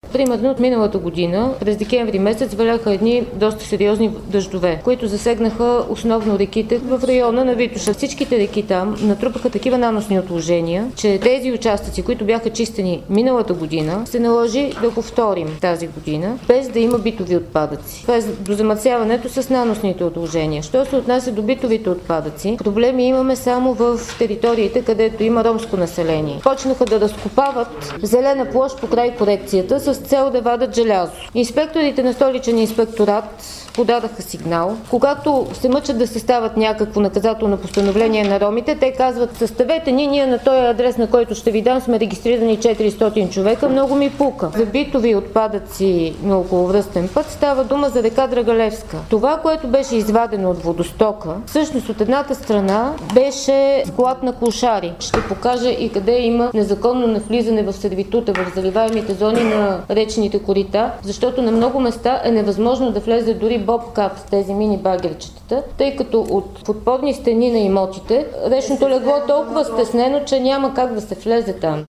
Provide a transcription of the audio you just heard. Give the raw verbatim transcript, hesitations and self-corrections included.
Примерно от миналата година, през декември месец, валяха едни доста сериозни дъждове, които засегнаха основно реките в района на Витоша. Всичките реки там натрупаха такива наносни отложения, че тези участъци, които бяха чистени миналата година, се наложи да повторим тази година, без да има битови отпадъци. Това е до замърсяването с наносните отложения. Що се отнася до битовите отпадъци, проблеми имаме само в териториите, където има ромско население. Почнаха да разкопават зелена площ покрай корекцията с цел да вадат желязо. Инспекторите на Столичен инспекторат подадаха сигнал. Когато се мъчат да съставят някакво наказателно постановление на ромите, те казват: съставете ни, ние на този адрес, на който ще ви дам, сме регистрирани четиристотин човека, много ми пука. За битови отпадъци на околовръстен път става дума за река Драгалевска. Това, което беше извадено от водостока, всъщност от едната страна беше склад на клошари. Ще покажа и къде има незаконно навлизане в сервитута, в заливаемите зони на речните корита, защото на много места е невъзможно да влезе дори бобкап с тези мини багерчетата, тъй като от подпорни стени на имотите речното легло е толкова стеснено, че няма как да се влезе там.